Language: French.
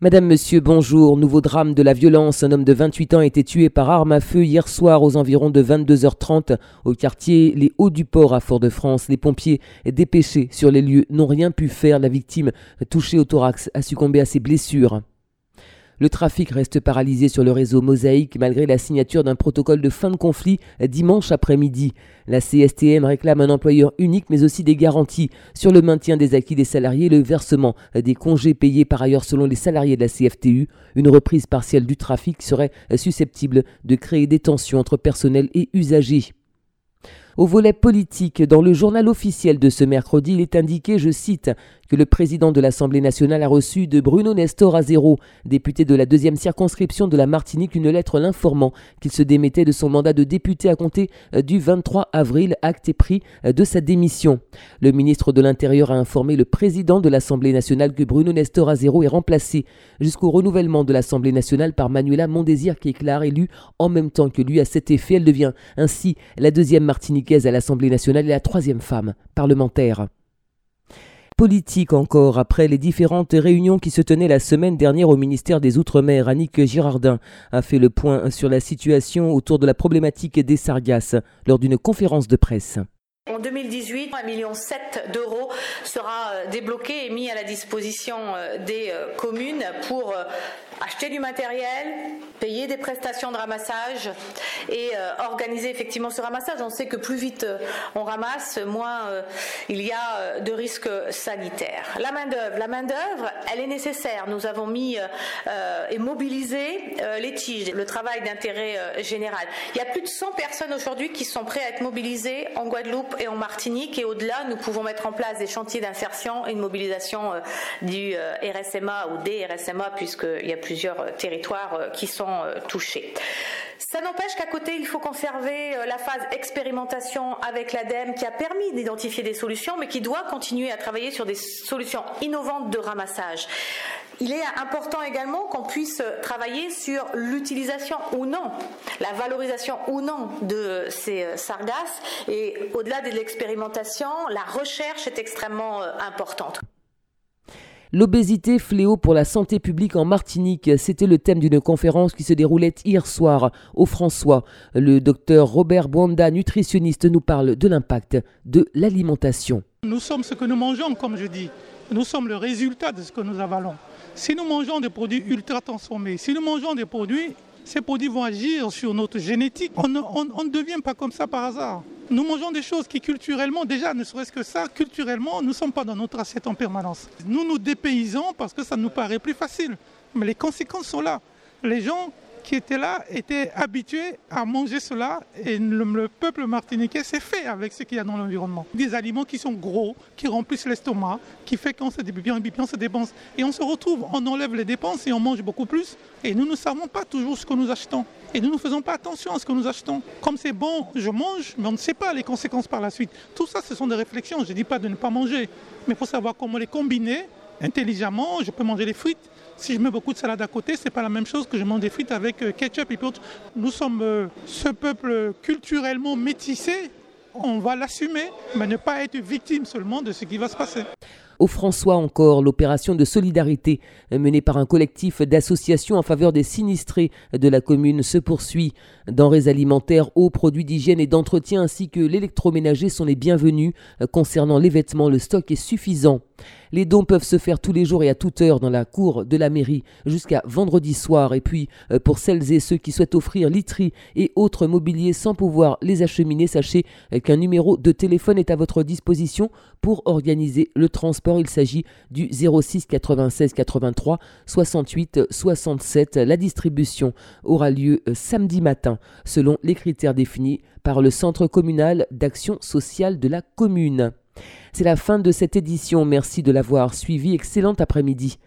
Madame, monsieur, bonjour. Nouveau drame de la violence. Un homme de 28 ans a été tué par arme à feu hier soir aux environs de 22h30 au quartier Les Hauts-du-Port à Fort-de-France. Les pompiers dépêchés sur les lieux n'ont rien pu faire. La victime, touchée au thorax, a succombé à ses blessures. Le trafic reste paralysé sur le réseau Mosaïque malgré la signature d'un protocole de fin de conflit dimanche après-midi. La CSTM réclame un employeur unique mais aussi des garanties sur le maintien des acquis des salariés et le versement des congés payés par ailleurs selon les salariés de la CFTU. Une reprise partielle du trafic serait susceptible de créer des tensions entre personnel et usagers. Au volet politique, dans le journal officiel de ce mercredi, il est indiqué, je cite, que le président de l'Assemblée nationale a reçu de Bruno Nestor Azero, député de la 2e circonscription de la Martinique, une lettre l'informant qu'il se démettait de son mandat de député à compter du 23 avril, acte est pris de sa démission. Le ministre de l'Intérieur a informé le président de l'Assemblée nationale que Bruno Nestor Azero est remplacé jusqu'au renouvellement de l'Assemblée nationale par Manuela Mondésir-Kéclar, élue en même temps que lui. À cet effet, elle devient ainsi la 2e Martiniquaise à l'Assemblée nationale et la 3e femme parlementaire. Politique encore, après les différentes réunions qui se tenaient la semaine dernière au ministère des Outre-mer, Annick Girardin a fait le point sur la situation autour de la problématique des sargasses lors d'une conférence de presse. En 2018, 1,7 million d'euros sera débloqué et mis à la disposition des communes pour acheter du matériel, payer des prestations de ramassage et organiser effectivement ce ramassage. On sait que plus vite on ramasse, moins il y a de risques sanitaires. La main-d'œuvre, elle est nécessaire. Nous avons mis et mobilisé les tiges, le travail d'intérêt général. Il y a plus de 100 personnes aujourd'hui qui sont prêtes à être mobilisées en Guadeloupe et en Martinique, et au-delà, nous pouvons mettre en place des chantiers d'insertion et une mobilisation du RSMA ou des RSMA, puisqu'il y a plusieurs territoires qui sont touchés. Ça n'empêche qu'à côté, il faut conserver la phase expérimentation avec l'ADEME qui a permis d'identifier des solutions, mais qui doit continuer à travailler sur des solutions innovantes de ramassage. Il est important également qu'on puisse travailler sur l'utilisation ou non, la valorisation ou non de ces sargasses. Et au-delà de l'expérimentation, la recherche est extrêmement importante. L'obésité, fléau pour la santé publique en Martinique, c'était le thème d'une conférence qui se déroulait hier soir au François. Le docteur Robert Bwanda, nutritionniste, nous parle de l'impact de l'alimentation. Nous sommes ce que nous mangeons, comme je dis. Nous sommes le résultat de ce que nous avalons. Si nous mangeons des produits ultra transformés, si nous mangeons des produits, ces produits vont agir sur notre génétique. On ne devient pas comme ça par hasard. Nous mangeons des choses qui culturellement, déjà ne serait-ce que ça, culturellement, nous ne sommes pas dans notre assiette en permanence. Nous nous dépaysons parce que ça nous paraît plus facile. Mais les conséquences sont là. Les gens qui étaient là étaient habitués à manger cela et le peuple martiniquais s'est fait avec ce qu'il y a dans l'environnement. Des aliments qui sont gros, qui remplissent l'estomac, qui fait qu'on se dépense. Et on se retrouve, on enlève les dépenses et on mange beaucoup plus. Et nous ne savons pas toujours ce que nous achetons. Et nous ne faisons pas attention à ce que nous achetons. Comme c'est bon, je mange, mais on ne sait pas les conséquences par la suite. Tout ça, ce sont des réflexions. Je ne dis pas de ne pas manger, mais il faut savoir comment les combiner intelligemment. Je peux manger des frites. Si je mets beaucoup de salade à côté, ce n'est pas la même chose que je mange des frites avec ketchup et puis autres. Nous sommes ce peuple culturellement métissé. On va l'assumer, mais ne pas être victime seulement de ce qui va se passer. Au François encore, l'opération de solidarité menée par un collectif d'associations en faveur des sinistrés de la commune se poursuit. Denrées alimentaires, eau, produits d'hygiène et d'entretien ainsi que l'électroménager sont les bienvenus. Concernant les vêtements, le stock est suffisant. Les dons peuvent se faire tous les jours et à toute heure dans la cour de la mairie jusqu'à vendredi soir. Et puis, pour celles et ceux qui souhaitent offrir literie et autres mobiliers sans pouvoir les acheminer, sachez qu'un numéro de téléphone est à votre disposition pour organiser le transport. Il s'agit du 06 96 83 68 67. La distribution aura lieu samedi matin selon les critères définis par le Centre communal d'action sociale de la commune. C'est la fin de cette édition. Merci de l'avoir suivi. Excellent après-midi.